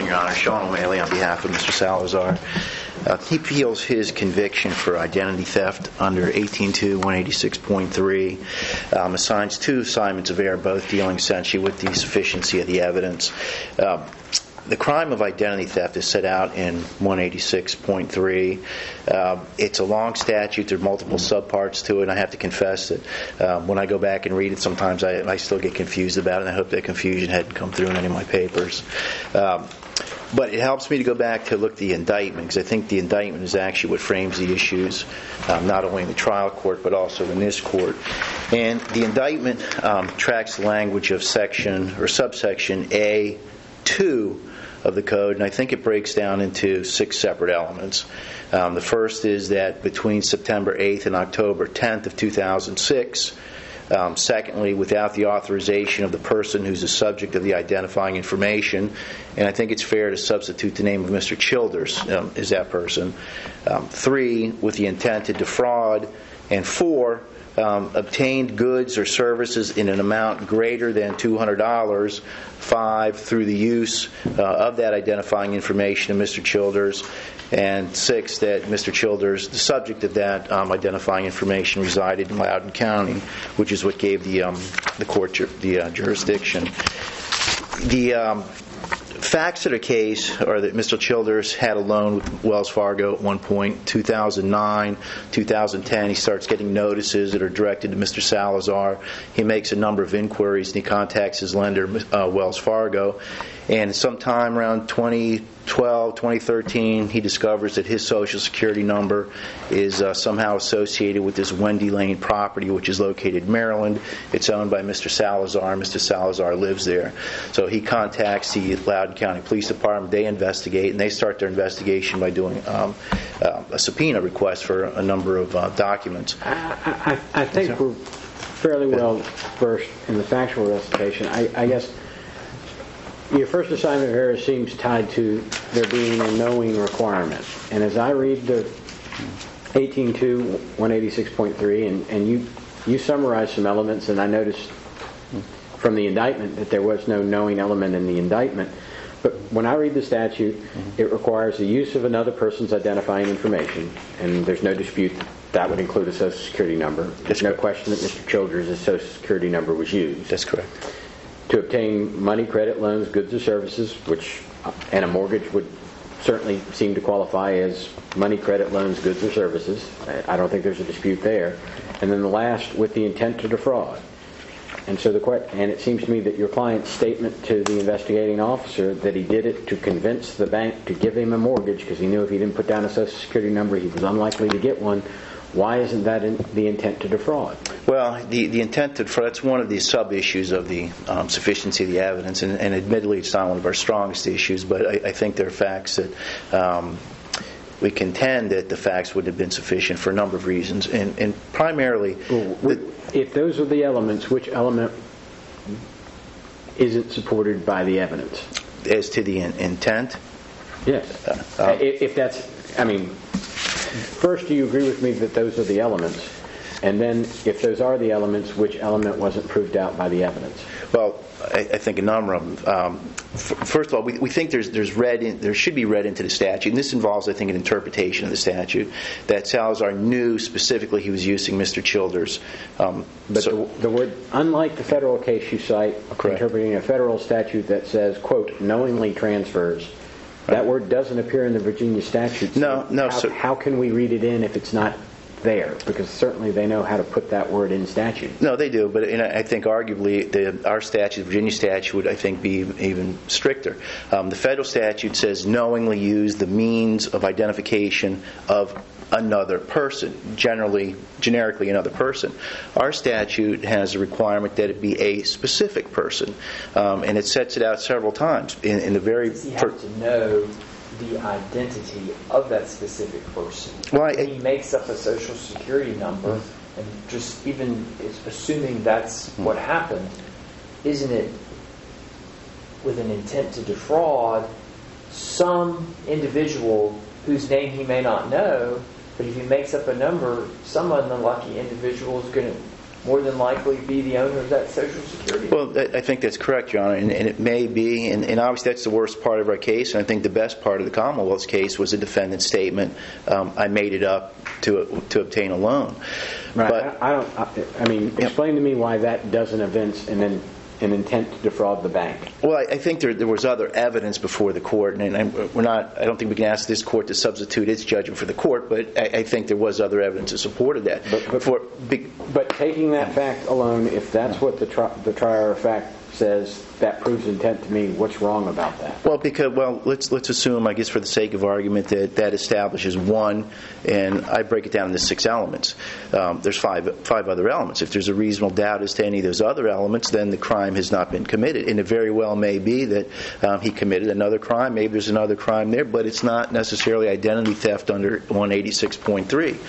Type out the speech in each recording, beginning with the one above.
Your Honor. Sean O'Malley on behalf of Mr. Salazar. He appeals his conviction for identity theft under 18.2.186.3, assigns two assignments of error, both dealing essentially with the sufficiency of the evidence. The crime of identity theft is set out in 186.3. It's a long statute. There are multiple subparts to it, and I have to confess that when I go back and read it, sometimes I still get confused about it, and I hope that confusion hadn't come through in any of my papers. But it helps me to go back to look at the indictment, because I think the indictment is actually what frames the issues, not only in the trial court, but also in this court. And the indictment tracks the language of section or subsection A2 of the code, and I think it breaks down into 6 separate elements. The first is that between September 8th and October 10th of 2006, secondly, without the authorization of the person who's the subject of the identifying information, and I think it's fair to substitute the name of Mr. Childers as that person. 3, with the intent to defraud, and 4, obtained goods or services in an amount greater than $200. 5, through the use of that identifying information of Mr. Childers. And 6, that Mr. Childers, the subject of that identifying information, resided in Loudoun County, which is what gave the court the jurisdiction. The facts of the case are that Mr. Childers had a loan with Wells Fargo at one point. 2009, 2010, he starts getting notices that are directed to Mr. Salazar. He makes a number of inquiries, and he contacts his lender, Wells Fargo. And sometime around 2012, 2013, he discovers that his Social Security number is somehow associated with this Wendy Lane property, which is located in Maryland. It's owned by Mr. Salazar. Mr. Salazar lives there. So he contacts the Loudoun County Police Department. They investigate, and they start their investigation by doing a subpoena request for a number of documents. I think we're fairly well versed in the factual recitation. I guess your first assignment of error seems tied to there being a knowing requirement. And as I read the 18.2.186.3, and you summarize some elements, and I noticed from the indictment that there was no knowing element in the indictment. But when I read the statute, it requires the use of another person's identifying information, and there's no dispute that would include a Social Security number. There's no question that Mr. Childers' Social Security number was used. That's correct. To obtain money, credit, loans, goods or services, and a mortgage would certainly seem to qualify as money, credit, loans, goods or services. I don't think there's a dispute there. And then the last, with the intent to defraud. And so and it seems to me that your client's statement to the investigating officer that he did it to convince the bank to give him a mortgage because he knew if he didn't put down a Social Security number he was unlikely to get one. Why isn't that the intent to defraud? Well, the intent to defraud, that's one of the sub-issues of the sufficiency of the evidence, and admittedly it's not one of our strongest issues, but I think there are facts that we contend that the facts would have been sufficient for a number of reasons, and primarily... If those are the elements, which element isn't supported by the evidence? As to the intent? Yes. If that's... First, do you agree with me that those are the elements? And then, if those are the elements, which element wasn't proved out by the evidence? Well, I think a number of them. First of all, we think there should be read into the statute, and this involves, I think, an interpretation of the statute, that Salazar knew specifically he was using Mr. Childers. The word, unlike the federal case you cite, interpreting a federal statute that says, quote, knowingly transfers, that word doesn't appear in the Virginia statute. So how can we read it in if it's not there? Because certainly they know how to put that word in statute. No, they do, but I think arguably our statute, the Virginia statute, would, I think, be even stricter. The federal statute says knowingly use the means of identification of another person, generically another person. Our statute has a requirement that it be a specific person, and it sets it out several times. In the very Does he have to know the identity of that specific person? Well, he makes up a Social Security number, and just even assuming that's what happened, isn't it with an intent to defraud some individual whose name he may not know? But if he makes up a number, some unlucky individual is going to more than likely be the owner of that Social Security. Well, I think that's correct, Your Honor, and it may be, and obviously that's the worst part of our case, and I think the best part of the Commonwealth's case was the defendant's statement, I made it up to obtain a loan. Right. But, I mean, explain to me why that doesn't evince an intent to defraud the bank. Well, I think there was other evidence before the court, and I don't think we can ask this court to substitute its judgment for the court, but I think there was other evidence that supported that. But taking that fact alone, if that's what the trier of fact says, that proves intent to me, what's wrong about that? Well, let's assume, I guess for the sake of argument, that establishes one, and I break it down into 6 elements. There's five other elements. If there's a reasonable doubt as to any of those other elements, then the crime has not been committed. And it very well may be that he committed another crime. Maybe there's another crime there, but it's not necessarily identity theft under 186.3.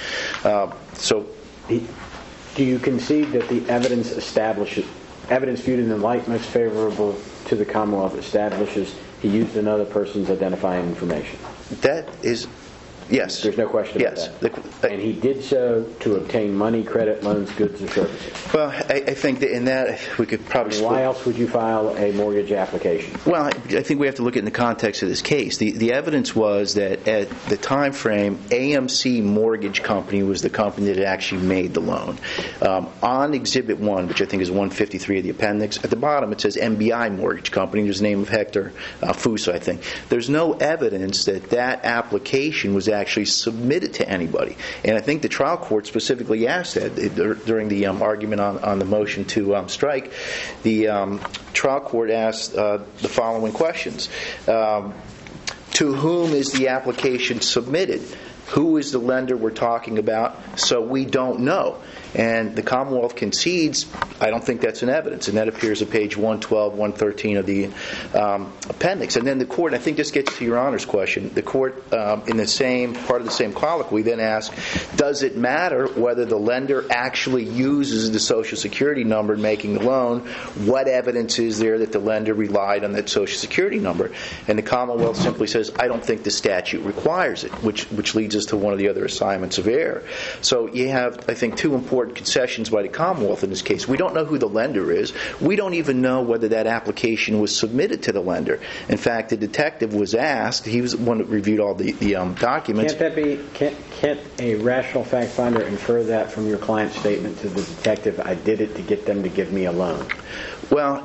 Do you concede that the evidence viewed in the light most favorable to the Commonwealth establishes he used another person's identifying information? That is, yes. There's no question about that. And he did so to obtain money, credit, loans, goods, or services. Well, I think that in that we could probably... Why else would you file a mortgage application? Well, I think we have to look at it in the context of this case. The evidence was that at the time frame, AMC Mortgage Company was the company that actually made the loan. On Exhibit 1, which I think is 153 of the appendix, at the bottom it says MBI Mortgage Company. There's the name of Hector Fuso, I think. There's no evidence that application was actually submitted to anybody. And I think the trial court specifically asked that during the argument on the motion to strike. The trial court asked the following questions. To whom is the application submitted? Who is the lender we're talking about? So we don't know. And the Commonwealth concedes, I don't think that's an evidence. And that appears at page 112, 113 of the appendix. And then the court, I think this gets to Your Honor's question, the court in the same part of the same colloquy then asked, does it matter whether the lender actually uses the Social Security number in making the loan? What evidence is there that the lender relied on that Social Security number? And the Commonwealth simply says, I don't think the statute requires it, which leads us to one of the other assignments of error. So you have, I think, two important concessions by the Commonwealth in this case. We don't know who the lender is. We don't even know whether that application was submitted to the lender. In fact, the detective was asked, he was the one that reviewed all the documents. Can't a rational fact finder infer that from your client's statement to the detective, I did it to get them to give me a loan? Well,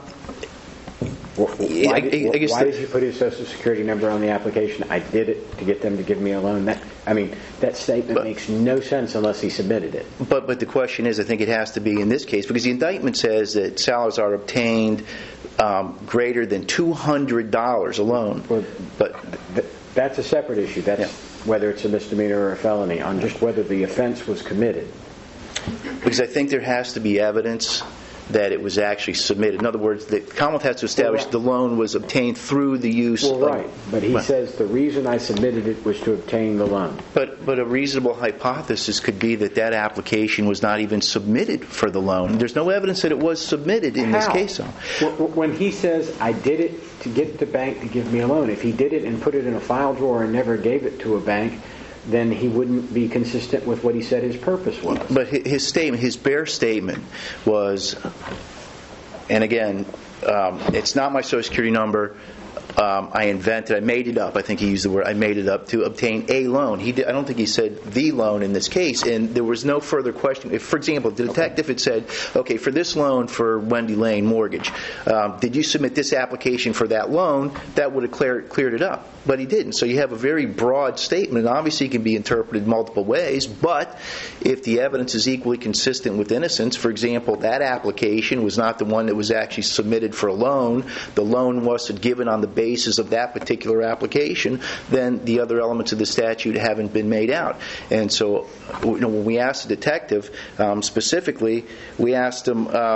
why did you put his Social Security number on the application? I did it to get them to give me a loan. That statement makes no sense unless he submitted it. But the question is, I think it has to be in this case, because the indictment says that Salazar obtained greater than $200 a loan. But that's a separate issue. That's whether it's a misdemeanor or a felony, on just whether the offense was committed. Because I think there has to be evidence that it was actually submitted. In other words, the Commonwealth has to establish the loan was obtained through the use of... Right, but he says the reason I submitted it was to obtain the loan. But a reasonable hypothesis could be that application was not even submitted for the loan. There's no evidence that it was submitted in this case. When he says, I did it to get the bank to give me a loan, if he did it and put it in a file drawer and never gave it to a bank, then he wouldn't be consistent with what he said his purpose was. But his statement, his bare statement was, and again, it's not my Social Security number. I made it up. I think he used the word, I made it up to obtain a loan. I don't think he said the loan in this case, and there was no further question. If, for example, the detective had said, okay, for this loan for Wendy Lane Mortgage, did you submit this application for that loan? That would have cleared it up. But he didn't. So you have a very broad statement, and obviously it can be interpreted multiple ways, but if the evidence is equally consistent with innocence, for example, that application was not the one that was actually submitted for a loan, the loan wasn't given on the basis of that particular application, then the other elements of the statute haven't been made out. And so when we asked the detective, specifically, we asked him,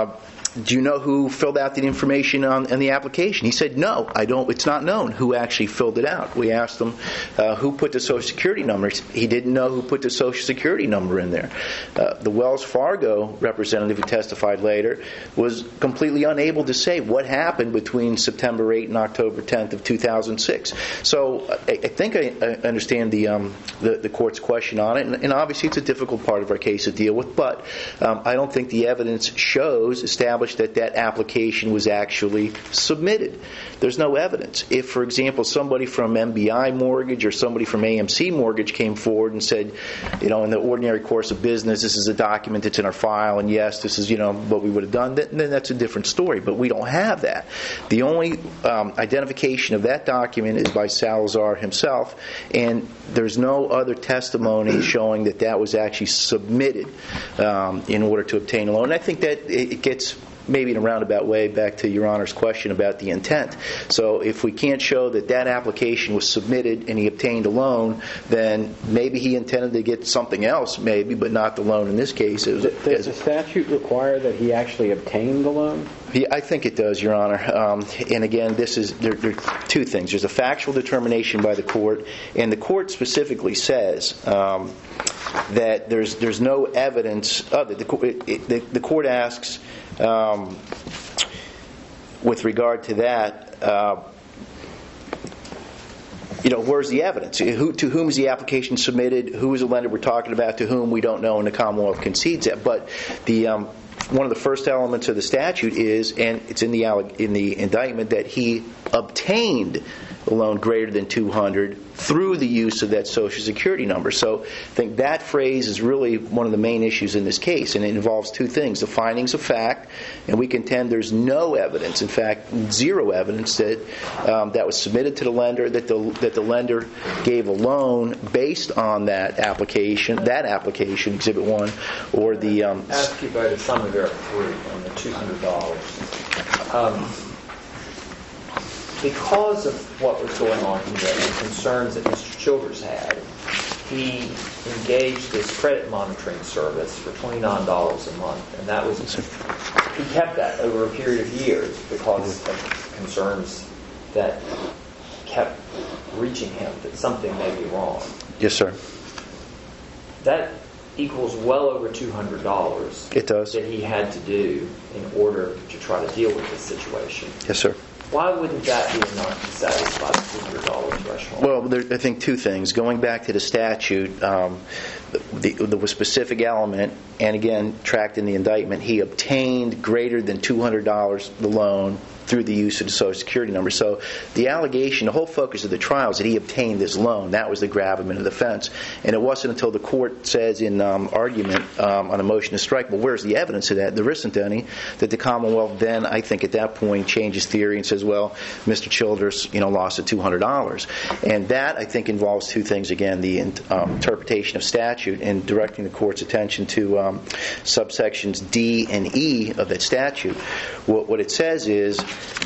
do you know who filled out the information in the application? He said, no, I don't. It's not known who actually filled it out. We asked him who put the Social Security number. He didn't know who put the Social Security number in there. The Wells Fargo representative who testified later was completely unable to say what happened between September 8 and October 10th of 2006. So I think I understand the court's question on it, and obviously it's a difficult part of our case to deal with, but I don't think the evidence established that application was actually submitted. There's no evidence. If, for example, somebody from MBI Mortgage or somebody from AMC Mortgage came forward and said, in the ordinary course of business, this is a document that's in our file, and yes, this is, what we would have done, then that's a different story. But we don't have that. The only identification of that document is by Salazar himself, and there's no other testimony showing that was actually submitted in order to obtain a loan. And I think that it gets maybe in a roundabout way back to Your Honor's question about the intent. So if we can't show that application was submitted and he obtained a loan, then maybe he intended to get something else, maybe, but not the loan in this case. Does the statute require that he actually obtained the loan? Yeah, I think it does, Your Honor. And again, there are two things. There's a factual determination by the court, and the court specifically says that there's no evidence of it. The court asks, with regard to that, where's the evidence? To whom is the application submitted? Who is the lender we're talking about? To whom we don't know, and the Commonwealth concedes that. But one of the first elements of the statute is, and it's in the indictment, that he obtained a loan greater than $200 through the use of that Social Security number. So I think that phrase is really one of the main issues in this case, and it involves two things: the findings of fact, and we contend there's no evidence, in fact, zero evidence that was submitted to the lender that the lender gave a loan based on that application, Exhibit 1, or the. Ask you about Assignment of Error 3 on the $200. Because of what was going on here, the concerns that Mr. Childers had, he engaged this credit monitoring service for $29 a month, and that was he kept that over a period of years because of concerns that kept reaching him that something may be wrong. Yes, sir. That equals well over $200. It does. That he had to do in order to try to deal with this situation. Yes, sir. Why wouldn't that be enough to satisfy the $200 threshold? Well, I think two things. Going back to the statute, the specific element, and again, tracked in the indictment, he obtained greater than $200 the loan through the use of the Social Security number. So the allegation, the whole focus of the trial is that he obtained this loan. That was the gravamen of the offense. And it wasn't until the court says in argument on a motion to strike, well, where's the evidence of that? There isn't any. That the Commonwealth then, I think at that point, changes theory and says, well, Mr. Childers, lost at $200. And that, I think, involves two things. Again, the interpretation of statute and directing the court's attention to subsections D and E of that statute. What it says is,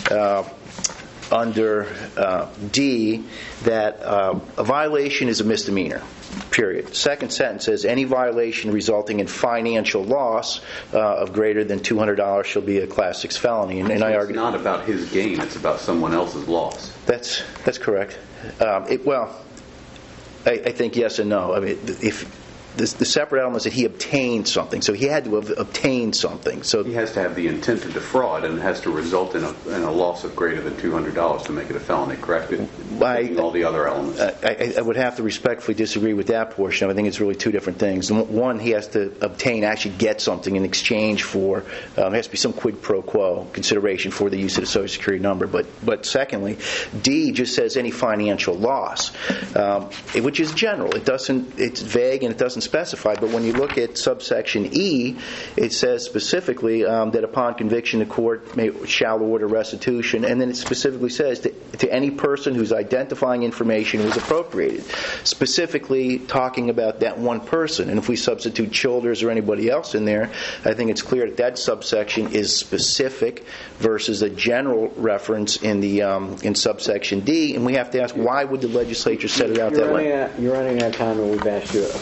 under D, that a violation is a misdemeanor, period. Second sentence says any violation resulting in financial loss of greater than $200 shall be a Class 6 felony. And I argue it's not about his gain; it's about someone else's loss. That's correct. I think yes and no. I mean, if the separate element is that he obtained something, so he had to have obtained something. So he has to have the intent to defraud, and it has to result in a loss of greater than $200 to make it a felony. Correct? All the other elements. I would have to respectfully disagree with that portion. I think it's really two different things. One, he has to obtain, actually get something in exchange for. There has to be some quid pro quo consideration for the use of the Social Security number. But secondly, D just says any financial loss, which is general. It's vague and it doesn't specify. But when you look at subsection E, it says specifically that upon conviction, the court shall order restitution, and then it specifically says to any person whose identifying information was appropriated, specifically talking about that one person. And if we substitute Childers or anybody else in there, I think it's clear that subsection is specific versus a general reference in subsection D. And we have to ask, why would the legislature set it out that way? You're running out of time, and we've asked you a fair amount of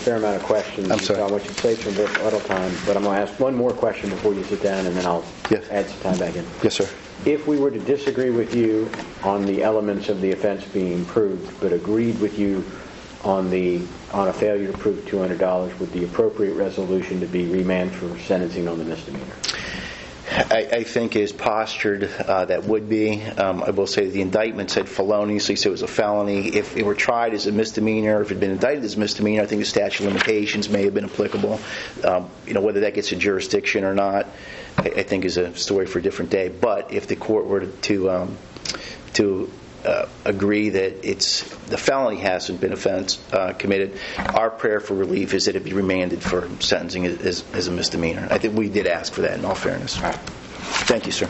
questions. I'm sorry. So I want you to save some rebuttal time, but I'm going to ask one more question before you sit down, and then I'll Yes. add some time back in. Yes, sir. If we were to disagree with you on the elements of the offense being proved, but agreed with you on a failure to prove $200, would the appropriate resolution to be remand for sentencing on the misdemeanor? I think is postured that would be. I will say the indictment said feloniously, so it was a felony. If it were tried as a misdemeanor, if it had been indicted as a misdemeanor, I think the statute of limitations may have been applicable. Whether that gets a jurisdiction or not, I think is a story for a different day. But if the court were to agree that the felony hasn't been offense committed, our prayer for relief is that it be remanded for sentencing as a misdemeanor. I think we did ask for that in all fairness. All right. Thank you, sir.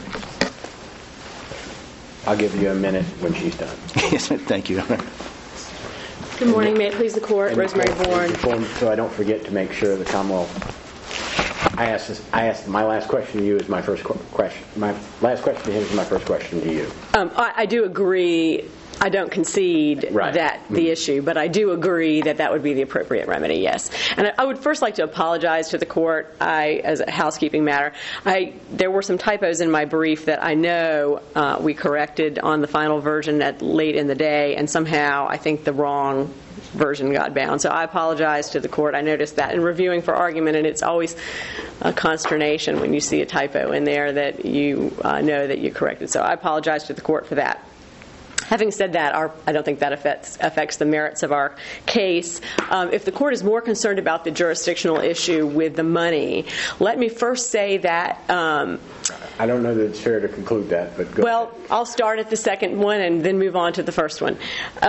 I'll give you a minute when she's done. Yes, thank you. Good morning. May it please the Court. Rosemary Bourne. So I don't forget to make sure the Commonwealth. I asked my last question to you is my first question. My last question to him is my first question to you. I do agree. I don't concede that the issue, but I do agree that would be the appropriate remedy, yes. And I would first like to apologize to the Court. As a housekeeping matter, there were some typos in my brief that I know we corrected on the final version late in the day, and somehow I think the wrong version got bound. So I apologize to the Court. I noticed that in reviewing for argument, and it's always a consternation when you see a typo in there that you know that you corrected. So I apologize to the Court for that. Having said that, I don't think that affects the merits of our case. If the Court is more concerned about the jurisdictional issue with the money, let me first say that... I don't know that it's fair to conclude that, but go ahead. I'll start at the second one and then move on to the first one.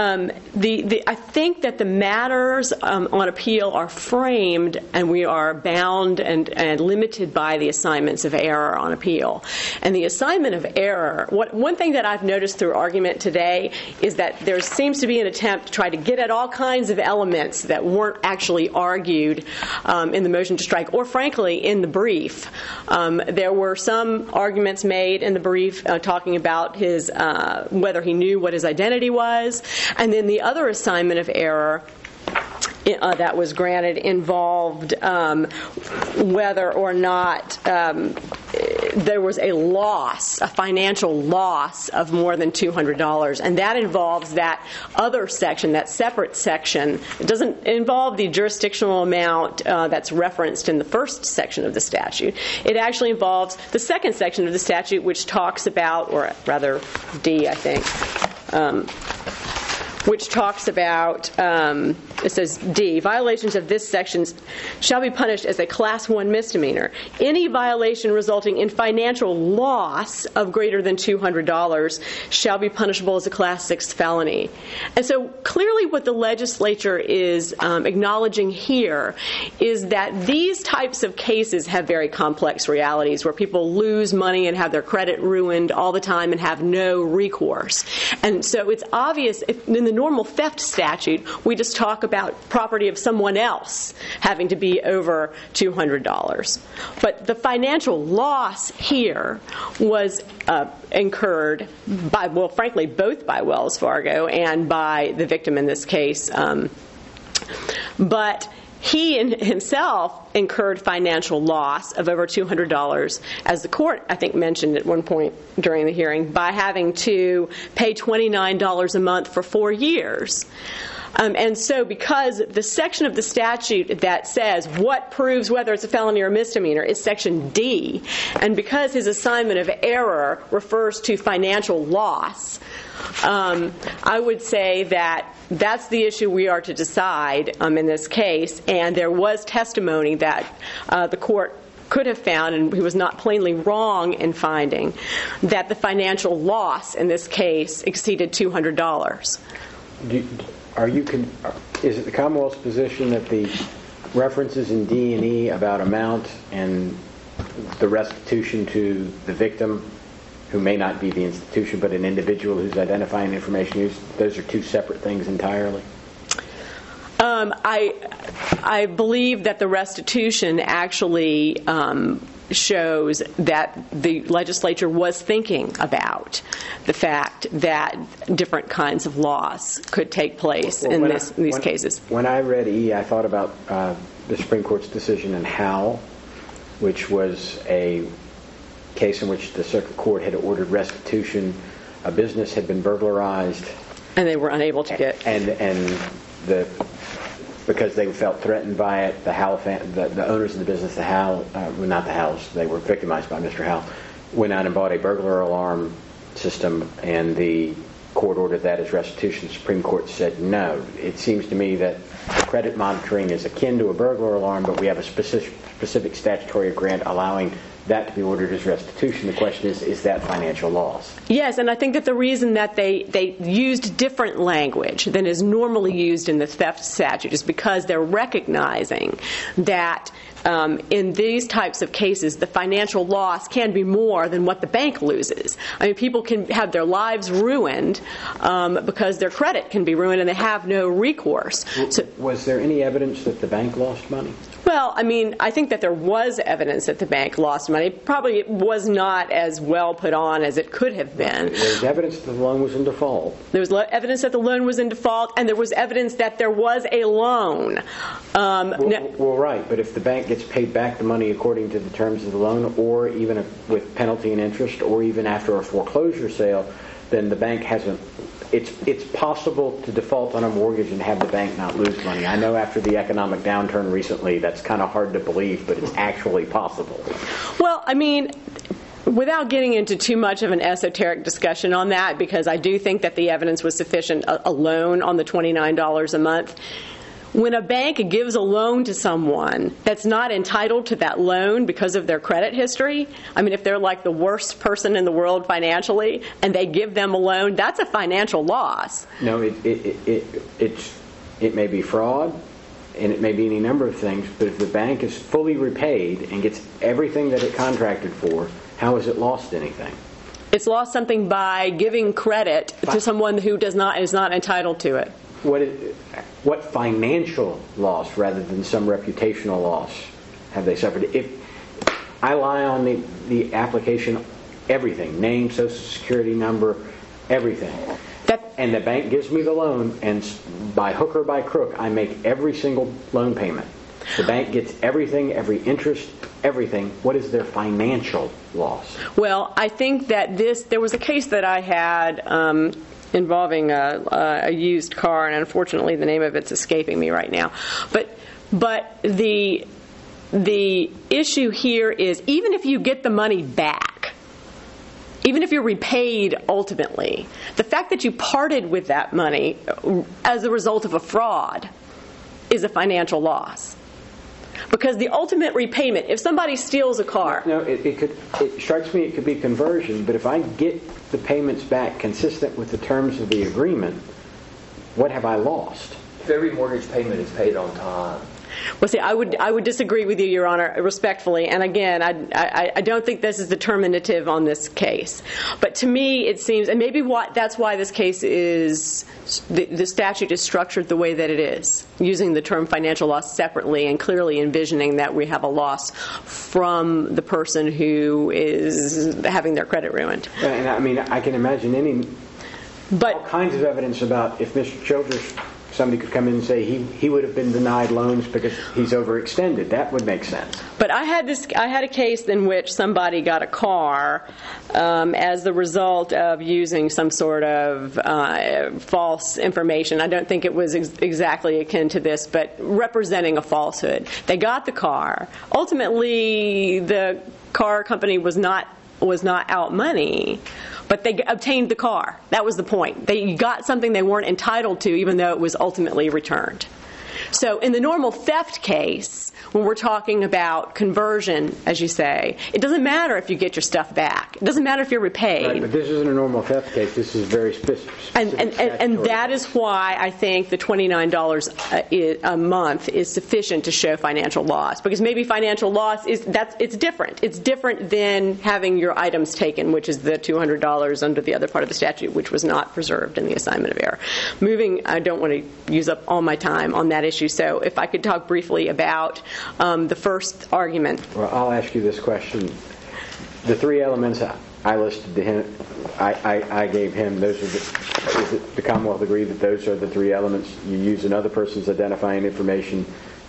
I think that the matters on appeal are framed, and we are bound and limited by the assignments of error on appeal. And the assignment of error, one thing that I've noticed through argument today is that there seems to be an attempt to try to get at all kinds of elements that weren't actually argued in the motion to strike, or frankly in the brief. There were some arguments made in the brief talking about his whether he knew what his identity was, and then the other assignment of error that was granted involved whether or not there was a financial loss of more than $200, and that involves that other section, that separate section. It doesn't involve the jurisdictional amount that's referenced in the first section of the statute. It actually involves the second section of the statute, which talks about, or rather D, I think, which talks about, it says D, violations of this section shall be punished as a Class 1 misdemeanor. Any violation resulting in financial loss of greater than $200 shall be punishable as a Class 6 felony. And so clearly what the legislature is acknowledging here is that these types of cases have very complex realities where people lose money and have their credit ruined all the time and have no recourse. And so it's obvious in the normal theft statute, we just talk about property of someone else having to be over $200. But the financial loss here was incurred by, well, frankly, both by Wells Fargo and by the victim in this case. But he himself incurred financial loss of over $200, as the court, I think, mentioned at one point during the hearing, by having to pay $29 a month for 4 years. And so because the section of the statute that says what proves whether it's a felony or a misdemeanor is Section D, and because his assignment of error refers to financial loss, I would say that that's the issue we are to decide in this case. And there was testimony that the court could have found, and he was not plainly wrong in finding, that the financial loss in this case exceeded $200. Is it the Commonwealth's position that the references in D and E about amount and the restitution to the victim, who may not be the institution but an individual who's identifying information used, those are two separate things entirely? I believe that the restitution actually shows that the legislature was thinking about the fact that different kinds of loss could take place in these cases. When I read E, I thought about the Supreme Court's decision in Howell, which was a case in which the circuit court had ordered restitution. A business had been burglarized, and they were unable to get. Because they felt threatened by it, the owners of the business, not the Howells, they were victimized by Mr. Howell, went out and bought a burglar alarm system, and the court ordered that as restitution. The Supreme Court said no. It seems to me that credit monitoring is akin to a burglar alarm, but we have a specific statutory grant allowing that to be ordered as restitution. The question is that financial loss? Yes, and I think that the reason that they used different language than is normally used in the theft statute is because they're recognizing that in these types of cases, the financial loss can be more than what the bank loses. I mean, people can have their lives ruined because their credit can be ruined and they have no recourse. So, was there any evidence that the bank lost money? Well, I mean, I think that there was evidence that the bank lost money. Probably it was not as well put on as it could have been. There was evidence that the loan was in default. There was evidence that the loan was in default, and there was evidence that there was a loan. Well, right, but if the bank gets paid back the money according to the terms of the loan, or even with penalty and interest, or even after a foreclosure sale, then the bank hasn't. It's possible to default on a mortgage and have the bank not lose money. I know after the economic downturn recently, that's kind of hard to believe, but it's actually possible. Well, I mean, without getting into too much of an esoteric discussion on that, because I do think that the evidence was sufficient alone on the $29 a month. When a bank gives a loan to someone that's not entitled to that loan because of their credit history, I mean, if they're like the worst person in the world financially and they give them a loan, that's a financial loss. No, it may be fraud, and it may be any number of things, but if the bank is fully repaid and gets everything that it contracted for, how has it lost anything? It's lost something by giving credit to someone who is not entitled to it. What financial loss, rather than some reputational loss, have they suffered? If I lie on the application, everything, name, social security number, everything, and the bank gives me the loan, and by hook or by crook, I make every single loan payment. The bank gets everything, every interest, everything. What is their financial loss? Well, I think that there was a case that I had involving a used car, and unfortunately the name of it's escaping me right now. But the issue here is, even if you get the money back, even if you're repaid ultimately, the fact that you parted with that money as a result of a fraud is a financial loss. Because the ultimate repayment, if somebody steals a car... No, it strikes me it could be conversion, but if I get the payments back consistent with the terms of the agreement, what have I lost? If every mortgage payment is paid on time. Well, see, I would disagree with you, Your Honor, respectfully. And again, I don't think this is determinative on this case. But to me, it seems, and maybe that's why this case is, the statute is structured the way that it is, using the term financial loss separately and clearly envisioning that we have a loss from the person who is having their credit ruined. And I mean, I can imagine all kinds of evidence about if Mr. Childress, somebody could come in and say he would have been denied loans because he's overextended. That would make sense. But I had a case in which somebody got a car as the result of using some sort of false information. I don't think it was exactly akin to this, but representing a falsehood. They got the car. Ultimately, the car company was not out money, but they obtained the car. That was the point. They got something they weren't entitled to, even though it was ultimately returned. So in the normal theft case, when we're talking about conversion, as you say, it doesn't matter if you get your stuff back. It doesn't matter if you're repaid. Right, but this isn't a normal theft case. This is very specific. And that is why I think the $29 a month is sufficient to show financial loss. Because maybe financial loss it's different. It's different than having your items taken, which is the $200 under the other part of the statute, which was not preserved in the assignment of error. Moving, I don't want to use up all my time on that issue. So if I could talk briefly about the first argument. Well, I'll ask you this question. The three elements I listed to him, I gave him, those are the Commonwealth agree that those are the three elements. You use another person's identifying information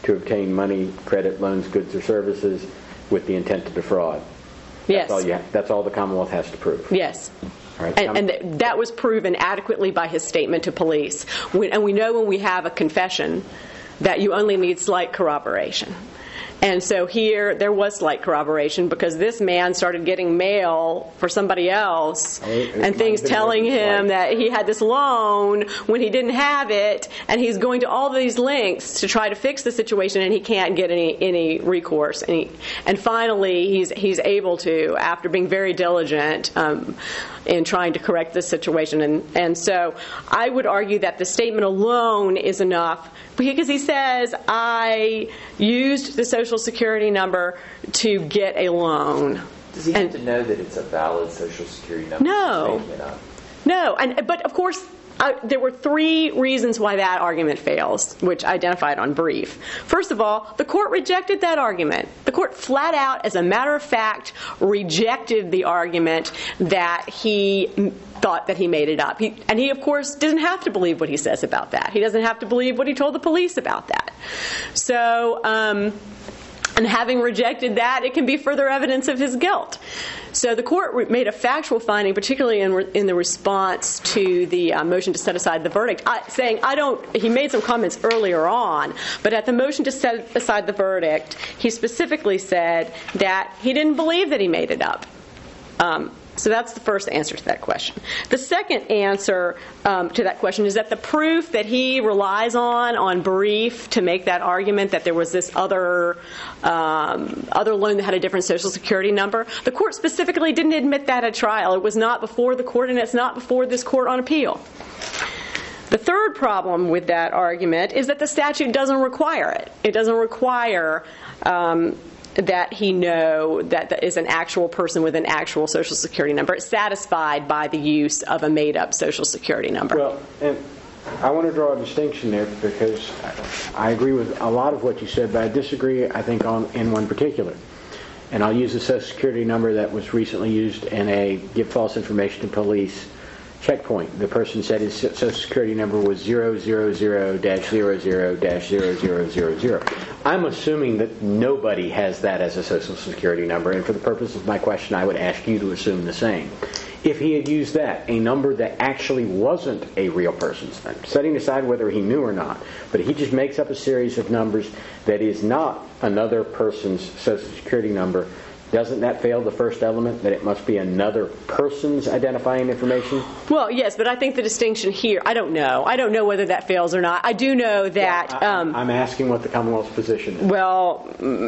to obtain money, credit, loans, goods, or services with the intent to defraud. Yes. That's all the Commonwealth has to prove. Yes. All right. And that was proven adequately by his statement to police. And we know when we have a confession that you only need slight corroboration. And so here, there was slight corroboration because this man started getting mail for somebody else and things telling him that he had this loan when he didn't have it, and he's going to all these lengths to try to fix the situation, and he can't get any recourse. And finally, he's able to, after being very diligent in trying to correct this situation. And so I would argue that the statement alone is enough, because he says, I used the Social Security number to get a loan. Does he have to know that it's a valid Social Security number? No. Making it up? No. But of course, there were 3 reasons why that argument fails, which I identified on brief. First of all, the court rejected that argument. The court flat out, as a matter of fact, rejected the argument that he thought that he made it up. And he, of course, doesn't have to believe what he says about that. He doesn't have to believe what he told the police about that. So, and having rejected that, it can be further evidence of his guilt. So the court made a factual finding, particularly in the response to the motion to set aside the verdict, saying, he made some comments earlier on, but at the motion to set aside the verdict, he specifically said that he didn't believe that he made it up. So that's the first answer to that question. The second answer to that question is that the proof that he relies on brief to make that argument that there was this other loan that had a different Social Security number, the court specifically didn't admit that at trial. It was not before the court, and it's not before this court on appeal. The third problem with that argument is that the statute doesn't require it. It doesn't require that he know that is an actual person with an actual Social Security number. It's satisfied by the use of a made-up Social Security number. Well, and I want to draw a distinction there because I agree with a lot of what you said, but I disagree, I think, in one particular. And I'll use the Social Security number that was recently used in a give false information to police checkpoint. The person said his Social Security number was 000-00-0000. I'm assuming that nobody has that as a Social Security number, and for the purpose of my question, I would ask you to assume the same. If he had used that, a number that actually wasn't a real person's, setting aside whether he knew or not, but he just makes up a series of numbers that is not another person's Social Security number, doesn't that fail the first element, that it must be another person's identifying information? Well, yes, but I think the distinction here, I don't know. I don't know whether that fails or not. I do know that... Yeah, I'm asking what the Commonwealth's position is. Well,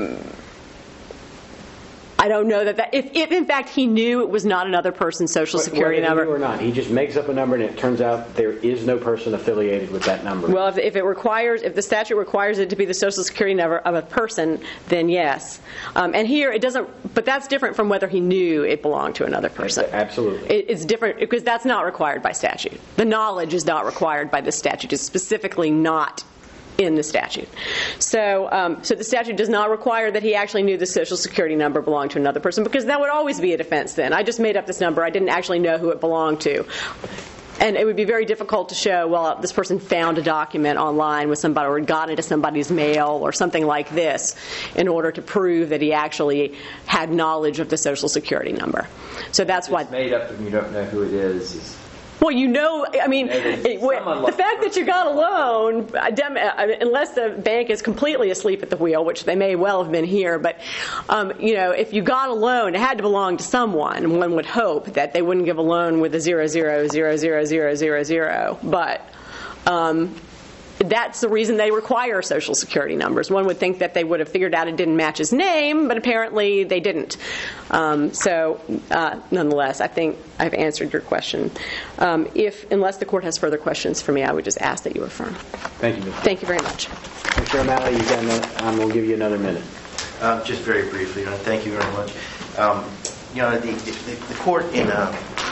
I don't know that if in fact he knew it was not another person's Social Security number. Whether he knew or not, he just makes up a number and it turns out there is no person affiliated with that number. Well, if the statute requires it to be the Social Security number of a person, then yes. And here it doesn't, but that's different from whether he knew it belonged to another person. Absolutely. It's different because that's not required by statute. The knowledge is not required by the statute. It's specifically not in the statute. So the statute does not require that he actually knew the Social Security number belonged to another person, because that would always be a defense then. I just made up this number. I didn't actually know who it belonged to. And it would be very difficult to show, well, this person found a document online with somebody or got into somebody's mail or something like this in order to prove that he actually had knowledge of the Social Security number. So that's why... It's made up and you don't know who it is. Well, I mean, the fact that you got a loan, unless the bank is completely asleep at the wheel, which they may well have been here, but, if you got a loan, it had to belong to someone. One would hope that they wouldn't give a loan with a 000000. But that's the reason they require Social Security numbers. One would think that they would have figured out it didn't match his name, but apparently they didn't. Nonetheless, I think I've answered your question. Unless the court has further questions for me, I would just ask that you affirm. Thank you, Ms. Thank you very much. Mr. O'Malley, I'm going to give you another minute. Just very briefly, thank you very much. The court in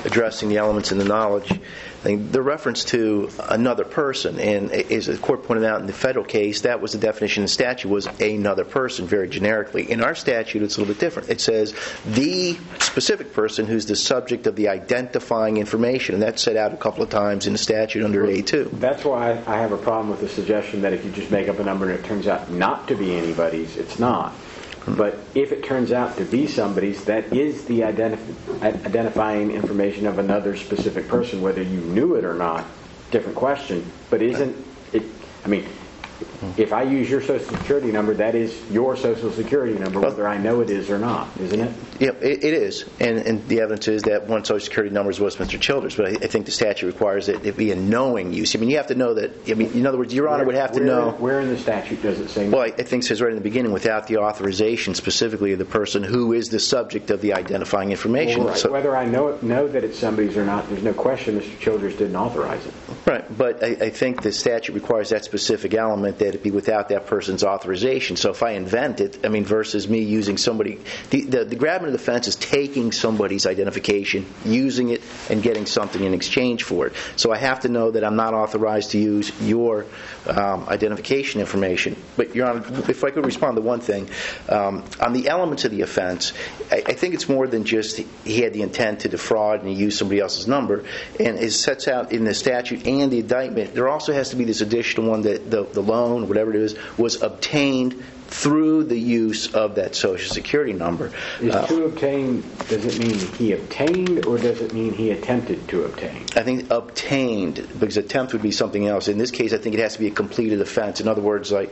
addressing the elements and the knowledge, I think the reference to another person, and as the court pointed out in the federal case, that was the definition in the statute, was another person, very generically. In our statute, it's a little bit different. It says the specific person who's the subject of the identifying information, and that's set out a couple of times in the statute under A2. That's why I have a problem with the suggestion that if you just make up a number and it turns out not to be anybody's, it's not. But if it turns out to be somebody's, that is the identifying information of another specific person, whether you knew it or not, different question. But isn't it, I mean, if I use your Social Security number, that is your Social Security number, whether I know it is or not, isn't it? Yep, it is. And the evidence is that one Social Security number was Mr. Childers, but I think the statute requires that it be a knowing use. I mean, you have to know that, I mean, in other words, Your Honor would have to know. Where in the statute does it say? Well, I think it says right in the beginning, without the authorization specifically of the person who is the subject of the identifying information. Well, right. So, whether I know that it's somebody's or not, there's no question Mr. Childers didn't authorize it. Right, but I think the statute requires that specific element, that it be without that person's authorization. So if I invent it, I mean, versus me using somebody, the gravamen of the offense is taking somebody's identification, using it, and getting something in exchange for it. So I have to know that I'm not authorized to use your identification information. But, Your Honor, if I could respond to one thing. On the elements of the offense, I think it's more than just he had the intent to defraud and he used somebody else's number. And it sets out in the statute and the indictment, there also has to be this additional one that the loan, whatever it is, was obtained through the use of that Social Security number. Is to obtain, does it mean he obtained or does it mean he attempted to obtain? I think obtained, because attempt would be something else. In this case, I think it has to be a completed offense. In other words, like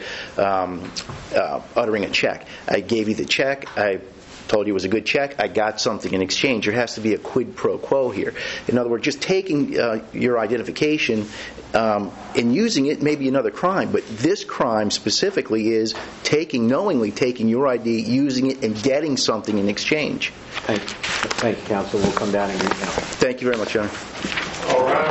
uttering a check. I gave you the check. I told you it was a good check. I got something in exchange. There has to be a quid pro quo here. In other words, just taking your identification and using it may be another crime, but this crime specifically is knowingly taking your ID, using it, and getting something in exchange. Thank you, counsel. We'll come down and recount. Thank you very much, Your Honor. All right.